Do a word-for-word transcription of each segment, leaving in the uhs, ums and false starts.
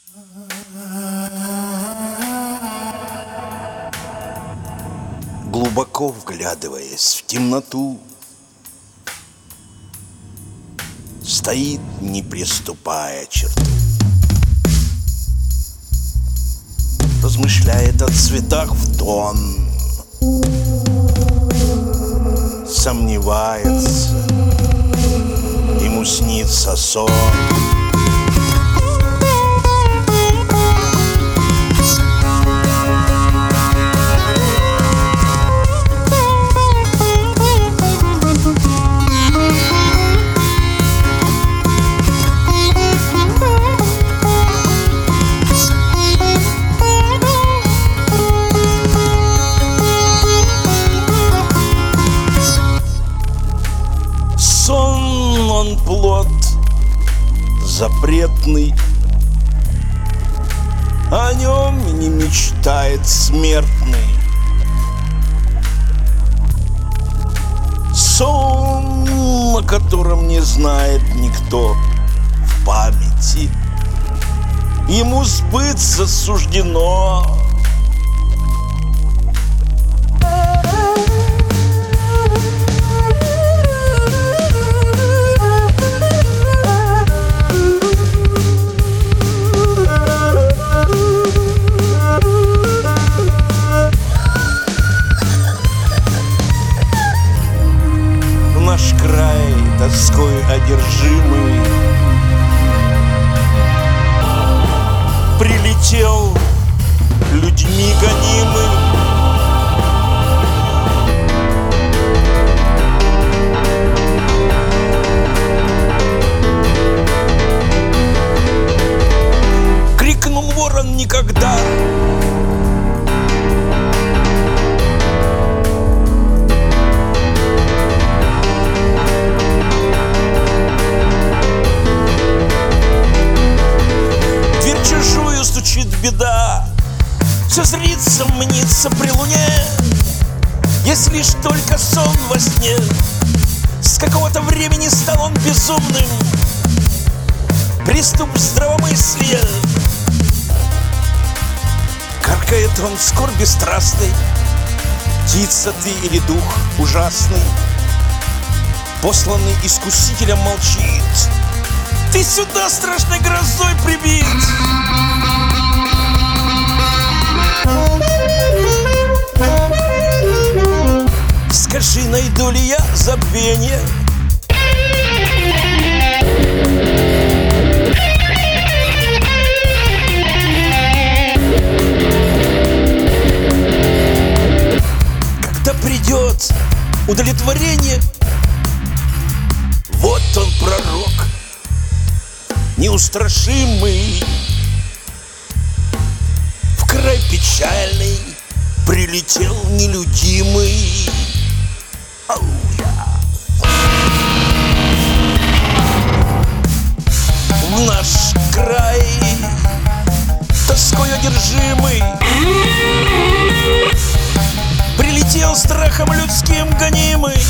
Глубоко вглядываясь в темноту, стоит, не приступая черту, размышляет о цветах в тон, сомневается, ему снится сон. Сон, он плод запретный, о нем не мечтает смертный. Сон, о котором не знает никто в памяти, ему сбыться суждено. Наш край тоской одержимый прилетел людьми гонимый. Крикнул ворон никогда, стучит беда, все зрится, мнится при луне. Есть лишь только сон во сне. С какого-то времени стал он безумным, приступ здравомыслия. Каркает он в скорби страстной, птица ты или дух ужасный, посланный искусителем молчит. Ты сюда страшной грозой прибит. Скажи, найду ли я забвение? Когда придет удовлетворение, вот он, пророк неустрашимый, в край печальный прилетел нелюдимый. Оу, я. В наш край тоской одержимый прилетел страхом людским гонимый.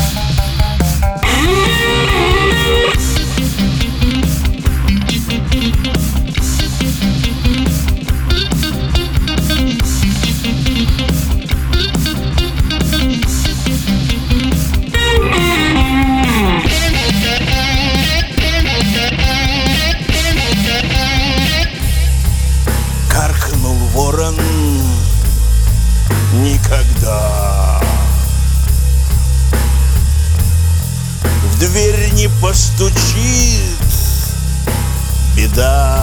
Каркнул ворон никогда, в дверь не постучит беда.